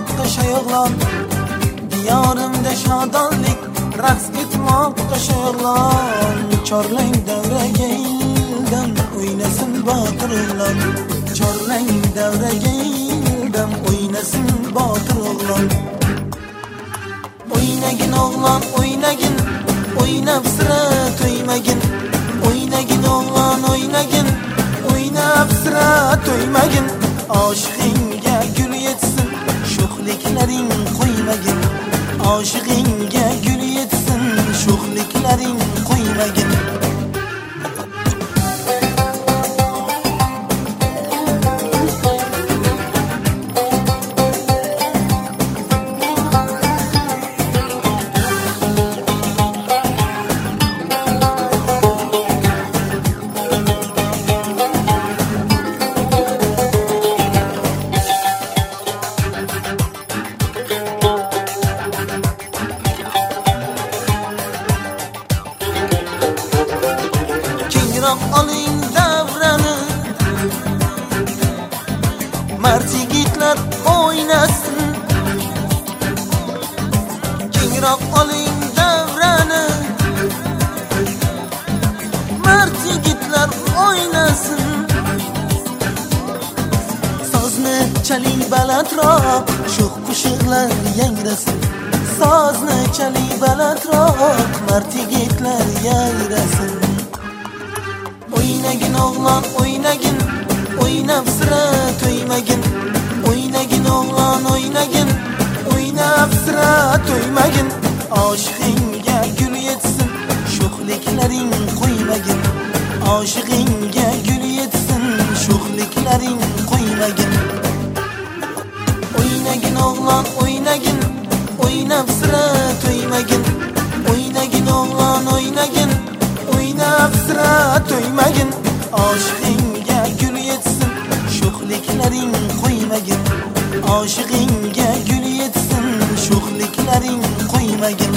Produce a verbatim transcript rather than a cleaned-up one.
şayıqlan, diyorimda shodonlik, raqs etmoqda shayıqlan. Chorlang davraga ildim, o'ynasin botirlar. Chorlang davraga ildim, o'ynasin botirlar. O'ynagin o'g'lon, o'ynagin, o'ynab sira to'ymagin. O'ynagin o'g'lon, o'ynagin, o'ynab sira to'ymagin. Oshiqingga gul yetsin, sho'xliklaring qo'ymagin. Oshiqingga gul yetsin, sho'xliklaring qo'ymagin. Oling davrani, mard yigitlar o'ynasin. Kengroq oling davrani, mard yigitlar o'ynasin. Sozni chaling balandroq, sho'x qo'shiqlar yangrasin. Sozni chaling balandroq, mard yigitlar yangrasin. O'ynagin o'g'lon, o'ynagin, o'ynab sira to'ymagin. O'ynagin o'g'lon, o'ynagin, o'ynab sira to'ymagin. Oshiqingga gul yetsin, sho'xliklaring qo'ymagin. Oshiqingga gul yetsin, sho'xliklaring qo'ymagin. O'ynagin o'g'lon, o'ynagin, o'ynab sira to'ymagin. O'ynagin o'g'lon, o'ynagin, o'ynab sira to'ymagin. Oshiqingga gul yetsin, sho'xliklaring qo'ymagin. Oshiqingga gul yetsin, sho'xliklaring qo'ymagin.